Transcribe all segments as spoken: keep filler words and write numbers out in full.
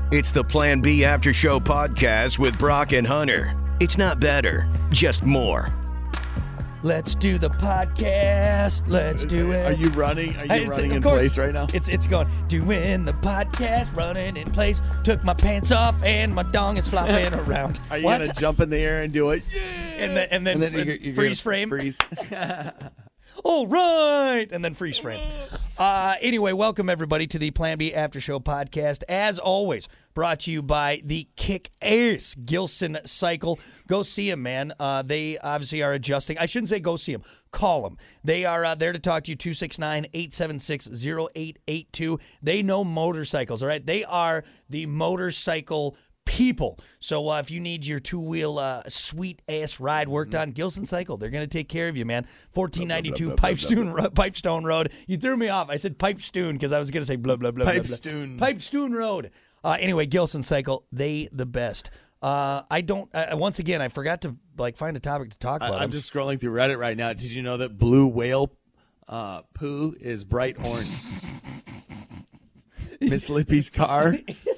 It's the Plan B After Show podcast with Brock and Hunter. It's not better, just more. Let's do the podcast. Let's do it. Are you running? Are you It's- running of in course, place right now? It's it's going. Doing the podcast, running in place. Took my pants off and my dong is flopping around. Are you What? gonna jump in the air and do it? Yeah. And then and then, And then fr- you're- you're freeze gonna frame. Freeze. All right, and then freeze frame. Uh, anyway, welcome everybody to the Plan B After Show podcast. As always, brought to you by the kick-ass Gilson Cycle. Go see them, man. Uh, they obviously are adjusting. I shouldn't say go see them. Call them. They are uh, there to talk to you, two six nine, eight seven six, zero eight eight two. They know motorcycles, all right? They are the motorcycle people. So uh, if you need your two-wheel uh, sweet-ass ride worked on, Gilson Cycle, they're going to take care of you, man. fourteen ninety-two Pipestone, Ro- Pipestone Road. You threw me off. I said Pipestone because I was going to say blah, blah, blah, blah, blah. Pipestone. Pipestone Road. Uh, anyway, Gilson Cycle, they the best. Uh, I don't, uh, once again, I forgot to like find a topic to talk I, about. I'm just scrolling through Reddit right now. Did you know that blue whale uh, poo is bright orange? Miss Lippy's car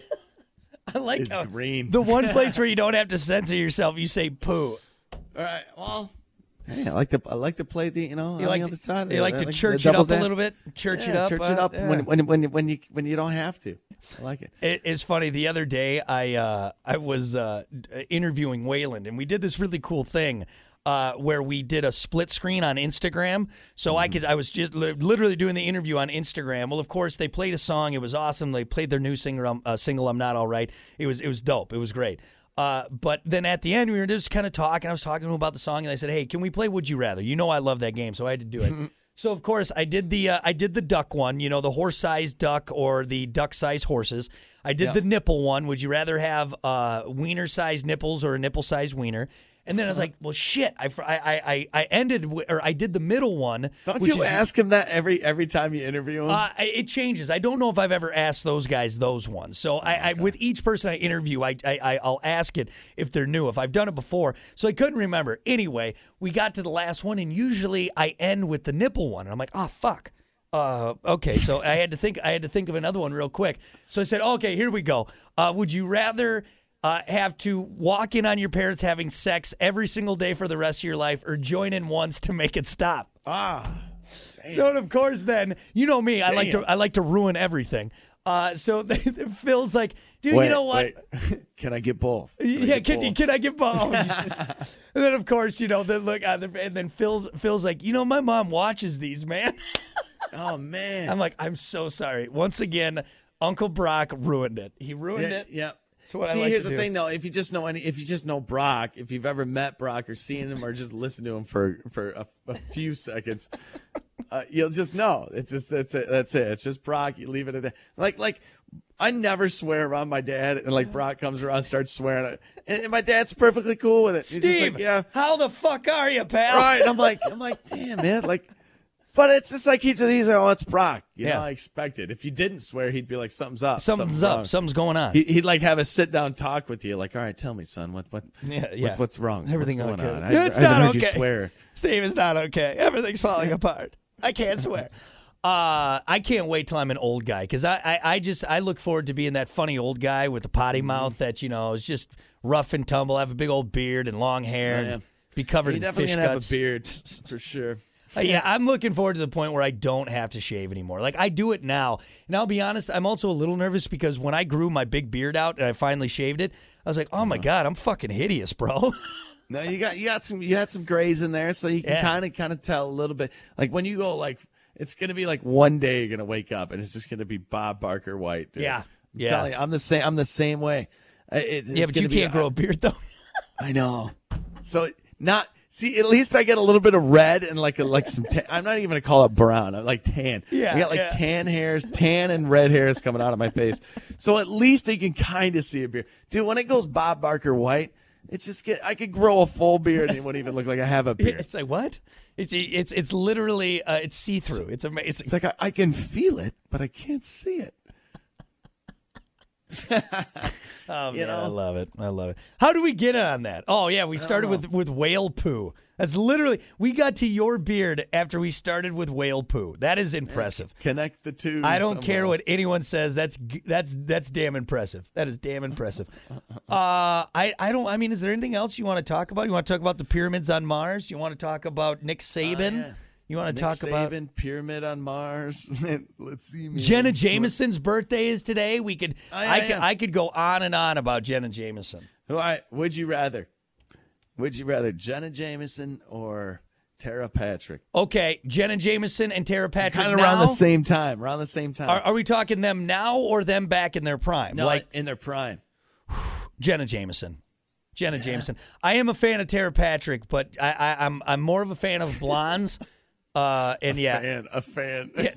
I like is how green. the one place where you don't have to censor yourself, you say poo. All right. Well, hey, I like to I like to play the you know You on like the to, other side. you like I to the church it up devil's a ad- little bit? Church it Yeah, up? Church uh, it up yeah. when, when when when you when you don't have to. I like it. It, it's funny. The other day, I uh, I was uh, interviewing Wayland, and we did this really cool thing uh, where we did a split screen on Instagram. So I could, I was just li- literally doing the interview on Instagram. Well, of course, they played a song. It was awesome. They played their new singer, um, uh, single, "I'm Not All Right." It was it was dope. It was great. Uh, but then at the end, we were just kind of talking. I was talking to him about the song, and I said, "Hey, can we play Would You Rather?" You know, I love that game, so I had to do it. So of course I did the uh, I did the duck one, you know, the horse-sized duck or the duck-sized horses. I did Yeah. the nipple one. Would you rather have uh, wiener-sized nipples or a nipple-sized wiener? And then I was like, well, shit. I I I, I ended w- or I did the middle one. Don't which you is, ask him that every every time you interview him? Uh, it changes. I don't know if I've ever asked those guys those ones. So I, I with each person I interview, I, I I'll ask it if they're new. If I've done it before, so I couldn't remember. Anyway, we got to the last one, and usually I end with the nipple one. And I'm like, oh fuck. Uh, okay, so I had to think. I had to think of another one real quick. So I said, okay, here we go. Uh, would you rather uh, have to walk in on your parents having sex every single day for the rest of your life, or join in once to make it stop? ah. So and of course, then you know me. I like to I like to ruin everything. Uh, so Phil's like, dude, Wait, you know what? wait. Can I get both? Can I Yeah, get can, both? can I get both? And then of course, you know, then look, uh, the- and then Phil's Phil's like, you know, my mom watches these, man. Oh man. I'm like, I'm so sorry. Once again, Uncle Brock ruined it. He ruined yeah, it. yeah. That's what See, I like here's to the do. thing, though. If you just know any, if you just know Brock, if you've ever met Brock or seen him or just listened to him for for a, a few seconds, uh, you'll just know. It's just that's it. That's it. It's just Brock. You leave it at that. Like like, I never swear around my dad, and like Brock comes around, and starts swearing, and, and my dad's perfectly cool with it. He's just Steve, like, yeah, how the fuck are you, pal? right. And I'm like, I'm like, damn, man, like. But it's just like he's he's like, oh, it's Brock. You Yeah. know, I expected. If you didn't swear, he'd be like, something's up. Something's up. wrong. Something's going on. He, he'd like have a sit down talk with you, like, all right, tell me, son, what what Yeah, yeah. What's, what's wrong? Everything what's going okay? on? No, I, it's I haven't not heard You okay. swear. Steve, it's not okay. Everything's falling apart. I can't swear. Uh, I can't wait till I'm an old guy because I, I, I just I look forward to being that funny old guy with the potty Mm-hmm. mouth that you know is just rough and tumble, have a big old beard and long hair, Oh, yeah. and be covered You're in definitely fish gonna guts. have a beard for sure. Uh, yeah, I'm looking forward to the point where I don't have to shave anymore. Like I do it now, and I'll be honest, I'm also a little nervous because when I grew my big beard out and I finally shaved it, I was like, oh my god, I'm fucking hideous, bro. No, you got you got some you had some grays in there, so you can Yeah. kind of kind of tell a little bit. Like when you go, like it's gonna be like one day you're gonna wake up and it's just gonna be Bob Barker White. Dude. Yeah, I'm yeah. telling you, I'm the same. I'm the same way. Uh, It, yeah, it's but you gonna be- can't grow a beard though. I know. So not see. At least I get a little bit of red and like a, like some. Tan. I'm not even gonna call it brown. I like tan. Yeah, I got like yeah. tan hairs, tan and red hairs coming out of my face. So at least you can kind of see a beard, dude. When it goes Bob Barker White, it's just get. I could grow a full beard and it wouldn't even look like I have a beard. It's like what? It's it's it's literally uh, it's see through. It's amazing. It's like I, I can feel it, but I can't see it. Oh, you man, know? I love it. I love it. How do we get on that? Oh, yeah, we started with, with whale poo. That's literally, we got to your beard after we started with whale poo. That is impressive. Connect the two. I don't somehow. care what anyone says. That's that's that's damn impressive. That is damn impressive. Uh, I, I don't, I mean, is there anything else you want to talk about? You want to talk about the pyramids on Mars? You want to talk about Nick Saban? Oh, yeah. You want to Nick talk about Saban, Pyramid on Mars? Let's see. Man. Jenna Jameson's birthday is today. We could, Oh, yeah, I could, yeah. I could go on and on about Jenna Jameson. All right. Would you rather? Would you rather Jenna Jameson or Tara Patrick? Okay, Jenna Jameson and Tara Patrick. Kind of now? around the same time. Around the same time. Are, are we talking them now or them back in their prime? no, like in their prime. Jenna Jameson. Jenna Jameson. I am a fan of Tara Patrick, but I, I, I'm I'm more of a fan of blondes. Uh, and yeah, Fan, a fan. yeah.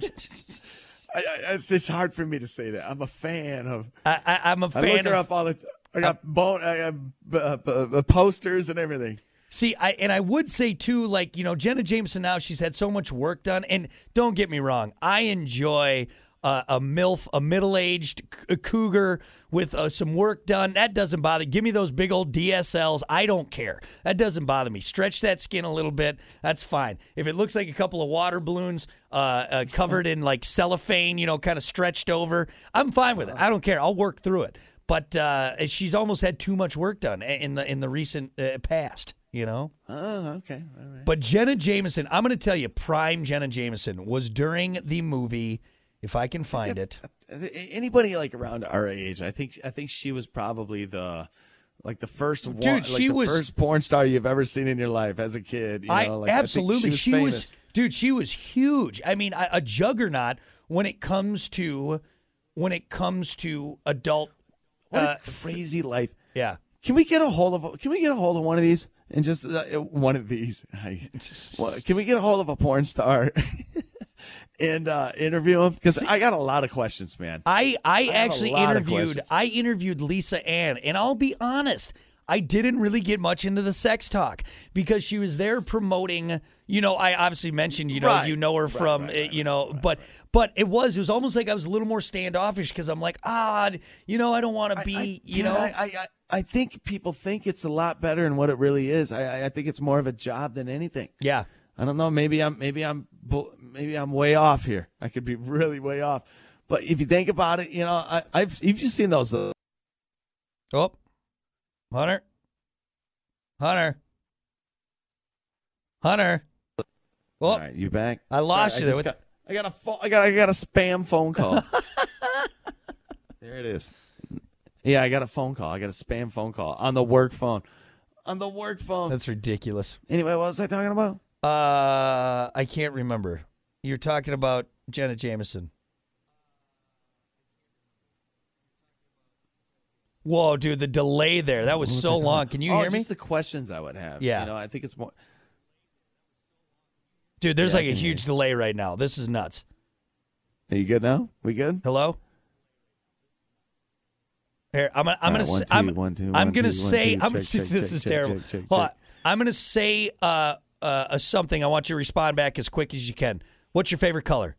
I, I, it's just hard for me to say that. I'm a fan of. I, I, I'm a I fan look her of. up all the. I got bone. I got uh, uh, uh, posters and everything. See, I and I would say too, like you know, Jenna Jameson now she's had so much work done, and don't get me wrong, I enjoy. Uh, a MILF, a middle-aged c- cougar with uh, some work done. That doesn't bother. Give me those big old D S Ls. I don't care. That doesn't bother me. Stretch that skin a little bit. That's fine. If it looks like a couple of water balloons uh, uh, covered in like cellophane, you know, kind of stretched over, I'm fine with it. I don't care. I'll work through it. But uh, she's almost had too much work done in the in the recent uh, past. You know. Oh, okay. All right. But Jenna Jameson, I'm going to tell you, prime Jenna Jameson was during the movie. If I can find it. Anybody like around our age, I think I think she was probably the like the first one, Dude, like she the was- first porn star you've ever seen in your life as a kid. You know, I like, absolutely. I think she she was, was, famous. dude. She was huge. I mean, a, a juggernaut when it comes to when it comes to adult. What Uh, a crazy life. yeah. Can we get a hold of? Can we get a hold of one of these and just uh, one of these? I, well, can we get a hold of a porn star and uh, interview him? Because I got a lot of questions, man. I I, have a actually lot of interviewed. questions. I interviewed Lisa Ann, and I'll be honest. I didn't really get much into the sex talk because she was there promoting. You know, I obviously mentioned, you know, Right. you know her Right, from, right, uh, right, you know, right, but but it was it was almost like I was a little more standoffish because I'm like, ah, you know, I don't want to be, I, you dude, know. I, I, I I think people think it's a lot better than what it really is. I, I- I think it's more of a job than anything. yeah. I don't know. Maybe I'm maybe I'm bull- maybe I'm way off here. I could be really way off. But if you think about it, you know, I, I've you've just seen those. Uh, Oh, Hunter, Hunter, Hunter. Oh, all right, you back? I lost Sorry, you I there. just got, I got a pho- I got I got a spam phone call. There it is. Yeah, I got a phone call. I got a spam phone call on the work phone. On the work phone. That's ridiculous. Anyway, what was I talking about? Uh, I can't remember. You're talking about Jenna Jameson. Whoa, dude, the delay there. That was What was so I talking long. about? Can you oh, hear me? Just the questions I would have. Yeah. You know, I think it's more. Dude, there's Yeah, I like a can hear huge delay right now. This is nuts. Are you good now? We good? Hello? Here, I'm gonna, I'm All gonna, right, say, one, I'm, two, one, two, I'm one, gonna two, say, one, two. I'm. Check, check, this check, is check, terrible. check, check, Hold on. check. I'm gonna say uh, uh, uh, something. I want you to respond back as quick as you can. What's your favorite color?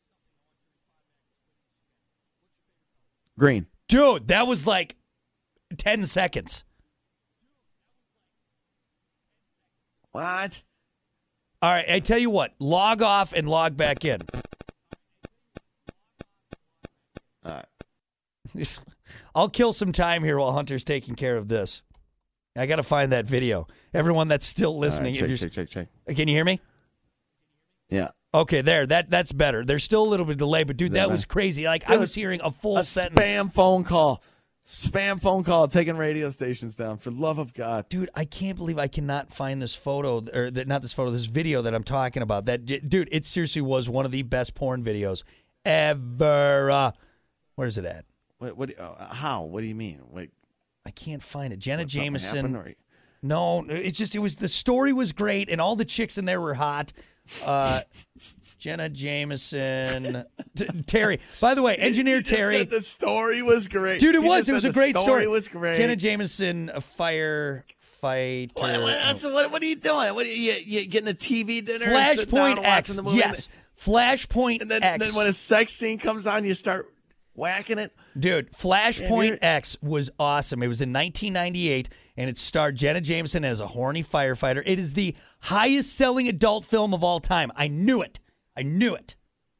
Green. Dude, that was like ten seconds. What? All right, I tell you what. Log off and log back in. All right. I'll kill some time here while Hunter's taking care of this. I got to find that video. Everyone that's still listening, All right, if check, you're, check, check, check. can you hear me? Yeah. Okay, there. That that's better. There's still a little bit of delay, but dude, Is that that was better? crazy. Like I Dude, was hearing a full A sentence. spam phone call. Spam phone call taking radio stations down. For the love of God. Dude, I can't believe I cannot find this photo or that not this photo, this video that I'm talking about. That dude, it seriously was one of the best porn videos ever. Uh, where's it at? What? What? Uh, how? What do you mean? Wait. I can't find it. Jenna something Jameson. happened, or- No, it's just it was the story was great and all the chicks in there were hot. Uh, Jenna Jameson, T- Terry. By the way, engineer You just Terry. said the story was great, Dude, it You was. just It was said a the great story. story. Was great. Jenna Jameson, a firefighter. What, what, so what, what are you doing? What are you, you getting a T V dinner? and sitting Flashpoint down and watching X. the movie? Yes, Flashpoint And then, X. then when a sex scene comes on, you start whacking it. Dude, Flashpoint Yeah, X was awesome. It was in nineteen ninety-eight, and it starred Jenna Jameson as a horny firefighter. It is the highest-selling adult film of all time. I knew it. I knew it.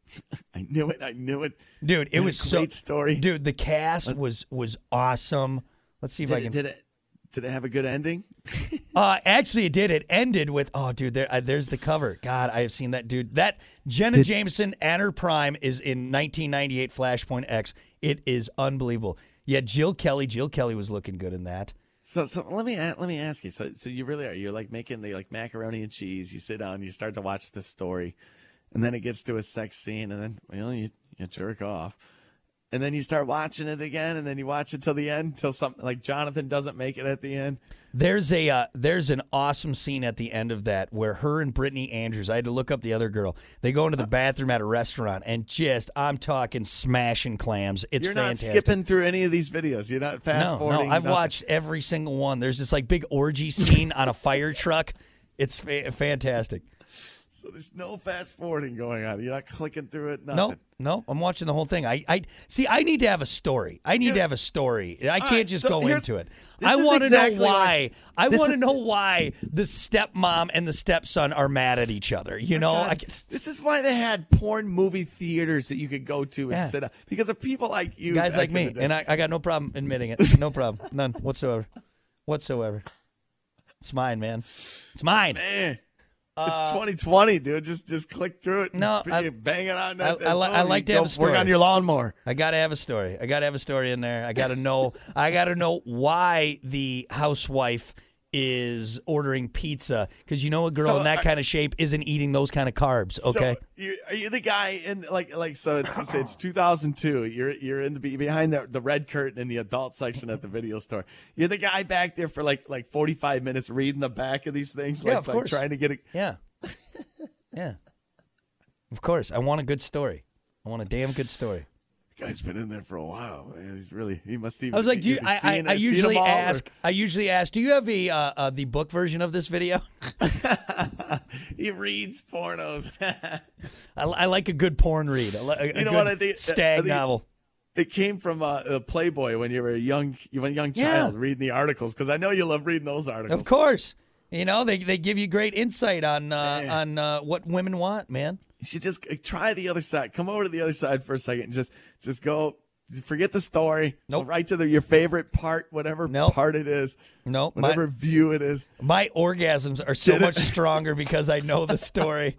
I knew it. I knew it. Dude, it What a was great so, story. Dude, the cast was was awesome. Let's see if Did I it, can. did it? Did it have a good ending? Uh, actually, it did. It ended with, oh, dude, there, uh, there's the cover. God, I have seen that, dude. That Jenna Did- Jameson and her prime is in nineteen ninety-eight Flashpoint X. It is unbelievable. Yeah, Jill Kelly. Jill Kelly was looking good in that. So, so let me a- let me ask you. So, so you really are. You're like making the like macaroni and cheese. You sit down, you start to watch the story, and then it gets to a sex scene, and then well, you you jerk off, and then you start watching it again, and then you watch it till the end, till something like Jonathan doesn't make it at the end. There's a uh, there's an awesome scene at the end of that where her and Brittany Andrews, I had to look up the other girl. They go into the bathroom at a restaurant and just, I'm talking smashing clams. It's You're not fantastic. skipping through any of these videos. You're not fast No, forwarding. no, I've nothing. watched every single one. There's this like big orgy scene on a fire truck. It's fa- fantastic. So there's no fast forwarding going on. You're not clicking through it. No, Nothing. no, I'm watching the whole thing. I, I see. I need to have a story. I need Yeah. to have a story. I can't right, just so go here's- into it. this I is want to exactly know why. like- I this want to is- know why the stepmom and the stepson are mad at each other. You know, God, I, this is why they had porn movie theaters that you could go to and Yeah. sit down. Because of people like you. guys back like in me, the day. and I, I got no problem admitting it. No problem, none whatsoever, whatsoever. It's mine, man. It's mine. Man, it's twenty twenty, dude. Just just click through it. And Uh, No, I- bang it on. I- That, I li- I phone. like to You have go a story. Work on your lawnmower. I gotta have a story. I gotta have a story in there. I gotta know. I gotta know why the housewife is ordering pizza because you know a girl So, in that I- kind of shape isn't eating those kind of carbs. Okay. So you, are you the guy in like like so? It's it's, it's two thousand two. You're you're in the behind the the red curtain in the adult section at the video store. You're the guy back there for like like forty-five minutes reading the back of these things. Like, Yeah, of like course. trying to get it. yeah. Yeah. Of course, I want a good story. I want a damn good story. The guy's been in there for a while. Man. He's really he must even. I was like, do you, either I, I, seen- I seen usually them all, or- ask. I usually ask. Do you have a uh, uh, the book version of this video? he reads pornos. I, I like a good porn read. A, li- a, a You know good what I think- I stag think- novel. It came from uh, uh, Playboy when you were a young, you were a young Yeah. child reading the articles because I know you love reading those articles. Of course. You know, they they give you great insight on uh, Man. on uh, what women want, man. You should just uh, try the other side. Come over to the other side for a second and just just go. Forget the story. Nope. Go right to the, your favorite part, whatever Nope. part it is, No, my, whatever view it is. my orgasms are so Did it- much stronger because I know the story.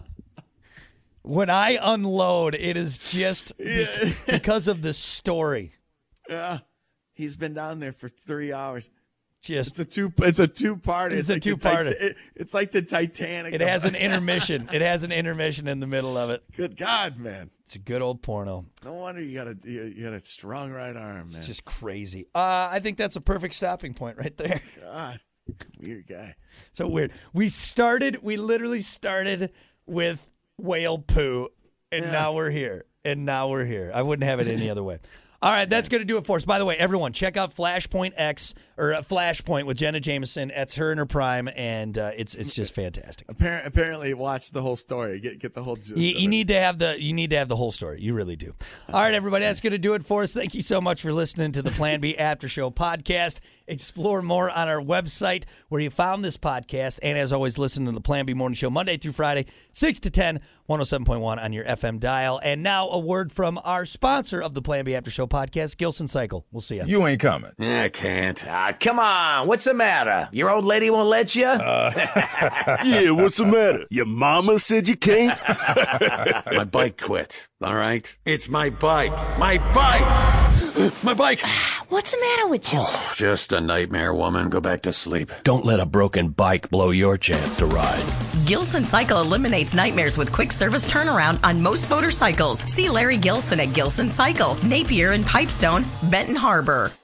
When I unload, it is just be- Yeah. because of the story. Yeah, he's been down there for three hours. Just It's a two. It's a two part. It's a like the two-parter. Tit- it- It's like the Titanic. it has an intermission. It has an intermission in the middle of it. Good God, man! It's a good old porno. No wonder you got a you, you got a strong right arm, man. It's just crazy. Uh, I think that's a perfect stopping point right there. God, weird guy. So weird. We started, we literally started with whale poo, and Yeah. now we're here. And now we're here. I wouldn't have it any other way. All right, that's going to do it for us. By the way, everyone, check out Flashpoint X, or uh, Flashpoint with Jenna Jameson. That's her in her prime, and uh, it's it's just fantastic. Apparently, apparently, watch the whole story. Get get the whole. Gist You, of you it. need to have the you need to have the whole story. You really do. All right, everybody, that's going to do it for us. Thank you so much for listening to the Plan B After Show podcast. Explore more on our website where you found this podcast, and as always, listen to the Plan B Morning Show Monday through Friday, six to ten, one oh seven point one on your F M dial. And now a word from our sponsor of the Plan B After Show podcast, Gilson Cycle. We'll see you. You ain't coming. I can't. Ah, come on. What's the matter? Your old lady won't let you? Yeah, what's the matter? Your mama said you can't? My bike quit. All right? It's my bike. My bike. My bike. What's the matter with you? Just a nightmare, woman. Go back to sleep. Don't let a broken bike blow your chance to ride. Gilson Cycle eliminates nightmares with quick service turnaround on most motorcycles. See Larry Gilson at Gilson Cycle, Napier and Pipestone, Benton Harbor.